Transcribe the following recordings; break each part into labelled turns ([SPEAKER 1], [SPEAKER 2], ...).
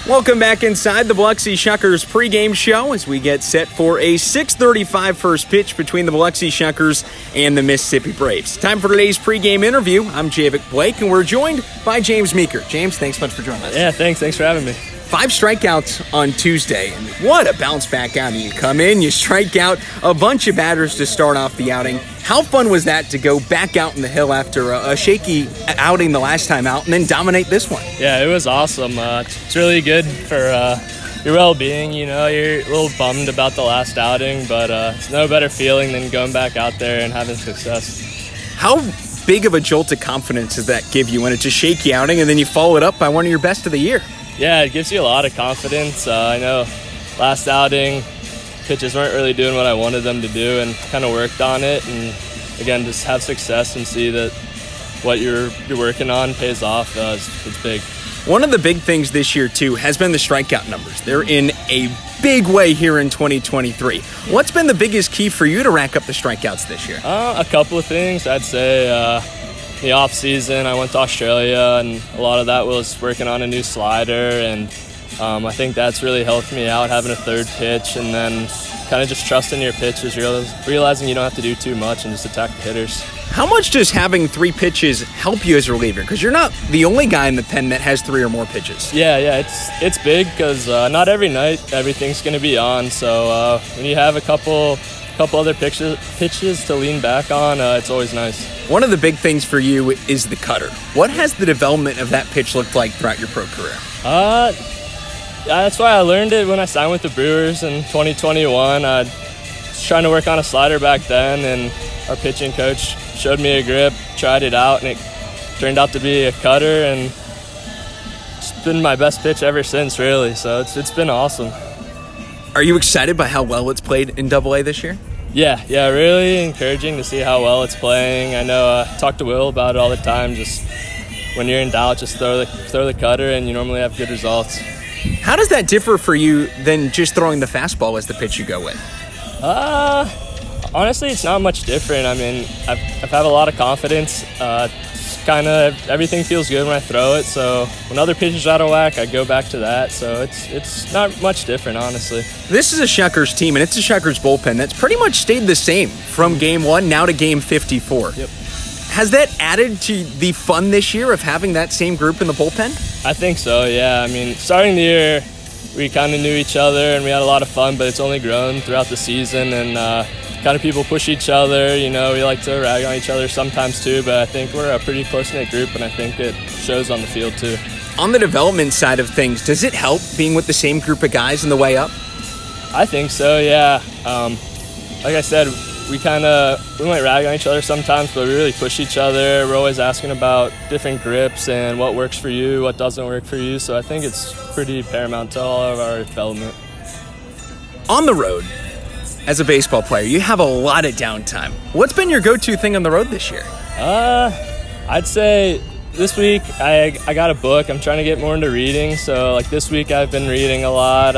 [SPEAKER 1] Welcome back inside the Biloxi Shuckers pregame show as we get set for a 6:35 first pitch between the Biloxi Shuckers and the Mississippi Braves. Time for today's pregame interview. I'm Javik Blake, and we're joined by James Meeker. James, thanks much for joining us.
[SPEAKER 2] Yeah, thanks for having me.
[SPEAKER 1] 5 strikeouts on Tuesday, and what a bounce back outing. You come in, you strike out a bunch of batters to start off the outing. How fun was that to go back out in the hill after a shaky outing the last time out and then dominate this one?
[SPEAKER 2] Yeah, it was awesome. It's really good for your well-being. You know, you're a little bummed about the last outing, but it's no better feeling than going back out there and having success.
[SPEAKER 1] How big of a jolt of confidence does that give you when it's a shaky outing and then you follow it up by one of your best of the year?
[SPEAKER 2] Yeah, it gives you a lot of confidence. I know last outing, pitches weren't really doing what I wanted them to do and kind of worked on it. And again, just have success and see that what you're working on pays off. It's big.
[SPEAKER 1] One of the big things this year, too, has been the strikeout numbers. They're in a big way here in 2023. What's been the biggest key for you to rack up the strikeouts this year?
[SPEAKER 2] A couple of things. I'd say the off season, I went to Australia, and a lot of that was working on a new slider, and I think that's really helped me out, having a third pitch, and then kind of just trusting your pitches, realizing you don't have to do too much and just attack the hitters.
[SPEAKER 1] How much does having 3 pitches help you as a reliever? Because you're not the only guy in the pen that has 3 or more pitches.
[SPEAKER 2] Yeah, it's big because not every night everything's going to be on. So when you have a couple other pitches to lean back on, it's always nice.
[SPEAKER 1] One of the big things for you is the cutter. What has the development of that pitch looked like throughout your pro career?
[SPEAKER 2] That's why I learned it when I signed with the Brewers in 2021. I was trying to work on a slider back then, and our pitching coach showed me a grip, tried it out, and it turned out to be a cutter, and it's been my best pitch ever since, really. So it's been awesome.
[SPEAKER 1] Are you excited by how well it's played in Double-A this year?
[SPEAKER 2] Yeah, really encouraging to see how well it's playing. I know I talk to Will about it all the time. Just when you're in doubt, just throw the cutter, and you normally have good results.
[SPEAKER 1] How does that differ for you than just throwing the fastball as the pitch you go with?
[SPEAKER 2] Honestly, it's not much different. I mean, I've had a lot of confidence. Kind of everything feels good when I throw it. So when other pitches are out of whack, I go back to that. So it's not much different, honestly.
[SPEAKER 1] This is a Shuckers team, and it's a Shuckers bullpen that's pretty much stayed the same from Game 1 now to Game 54.
[SPEAKER 2] Yep.
[SPEAKER 1] Has that added to the fun this year of having that same group in the bullpen?
[SPEAKER 2] I think so, yeah. I mean, starting the year, we kind of knew each other, and we had a lot of fun, but it's only grown throughout the season, and kind of people push each other. You know, we like to rag on each other sometimes too, but I think we're a pretty close-knit group, and I think it shows on the field too.
[SPEAKER 1] On the development side of things, does it help being with the same group of guys on the way up?
[SPEAKER 2] I think so, yeah. Like I said, we might rag on each other sometimes, but we really push each other. We're always asking about different grips and what works for you, what doesn't work for you. So I think it's pretty paramount to all of our development.
[SPEAKER 1] On the road, as a baseball player, you have a lot of downtime. What's been your go-to thing on the road this year?
[SPEAKER 2] I'd say this week I got a book. I'm trying to get more into reading. So like this week I've been reading a lot.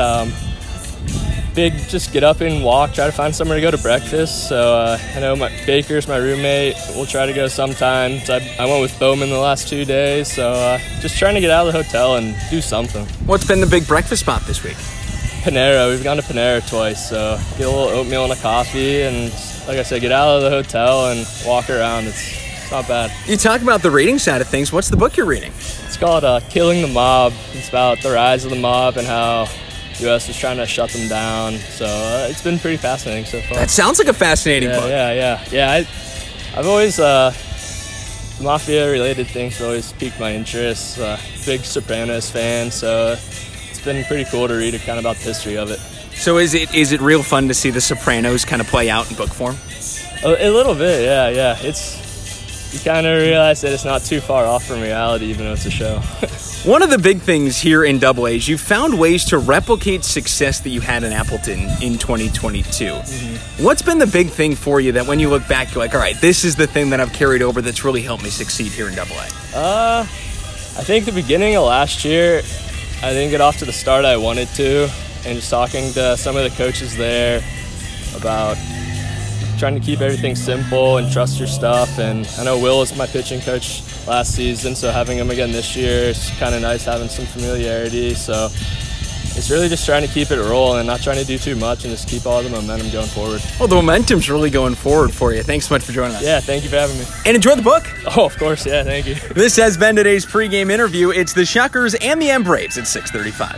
[SPEAKER 2] Just get up and walk, try to find somewhere to go to breakfast. So I know Baker's my roommate. We'll try to go sometimes. I went with Bowman the last 2 days. So just trying to get out of the hotel and do something.
[SPEAKER 1] What's been the big breakfast spot this week?
[SPEAKER 2] Panera. We've gone to Panera twice. So get a little oatmeal and a coffee. And like I said, get out of the hotel and walk around. It's not bad.
[SPEAKER 1] You talk about the reading side of things. What's the book you're reading?
[SPEAKER 2] It's called Killing the Mob. It's about the rise of the mob and how U.S. is trying to shut them down. So it's been pretty fascinating so far.
[SPEAKER 1] That sounds like a fascinating book.
[SPEAKER 2] Yeah. I've always mafia-related things have always piqued my interest. Big Sopranos fan, so it's been pretty cool to read kind of about the history of it.
[SPEAKER 1] So is it real fun to see the Sopranos kind of play out in book form?
[SPEAKER 2] A little bit, yeah. You kind of realize that it's not too far off from reality, even though it's a show.
[SPEAKER 1] One of the big things here in Double-A is you've found ways to replicate success that you had in Appleton in 2022. Mm-hmm. What's been the big thing for you that when you look back, you're like, all right, this is the thing that I've carried over that's really helped me succeed here in Double-A?
[SPEAKER 2] I think the beginning of last year, I didn't get off to the start I wanted to, and just talking to some of the coaches there about trying to keep everything simple and trust your stuff. And I know Will was my pitching coach last season, so having him again this year, it's kind of nice having some familiarity. So it's really just trying to keep it rolling and not trying to do too much and just keep all the momentum going forward.
[SPEAKER 1] Well, the momentum's really going forward for you. Thanks so much for joining us.
[SPEAKER 2] Yeah, thank you for having me.
[SPEAKER 1] And enjoy the book.
[SPEAKER 2] Oh, of course. Yeah, thank you.
[SPEAKER 1] This has been today's pregame interview. It's the Shuckers and the M Braves at 6:35.